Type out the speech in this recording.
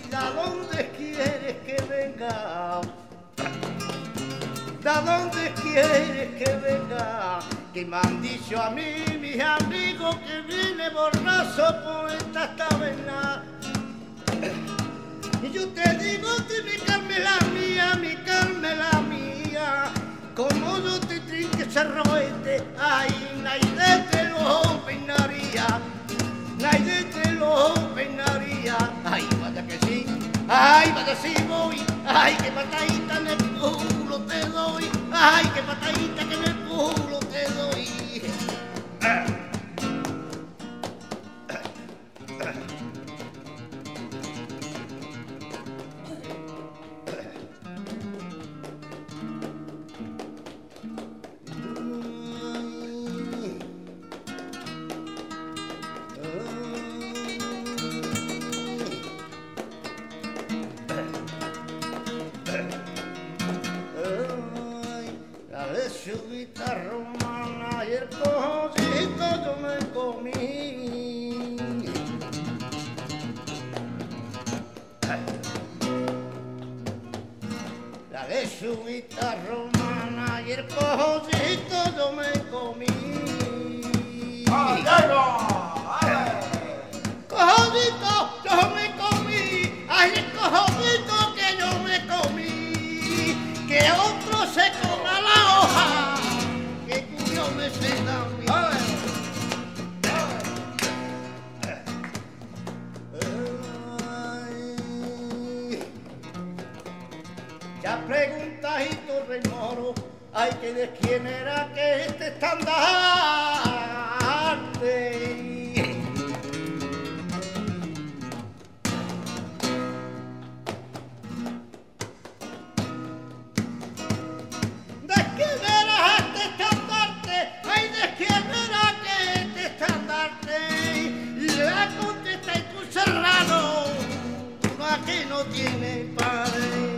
¿Da dónde quieres que venga? ¿Da dónde quieres que venga? Que me han dicho a mí mis amigos que viene borracho por esta taberna. Y yo te digo que mi Carmela mía, mi Carmela mía, como yo te trinque ese roete, ay, nadie te lo peinaría, nadie te lo peinaría. Ay, vaya que sí, ay, vaya sí voy, ay, qué patadita en el culo te doy, ay, qué patadita que en el culo te doy. La lechuguita romana y el cojocito yo me comí. La lechuguita romana y el cojocito yo me comí. Cojocito yo me comí, ay, el cojocito que yo me comí, que otro se coma la hoja, que cuyo me se da mi. Ya preguntas y tu remoro, ay, que de quién era que este estandarte. Que no tiene padre.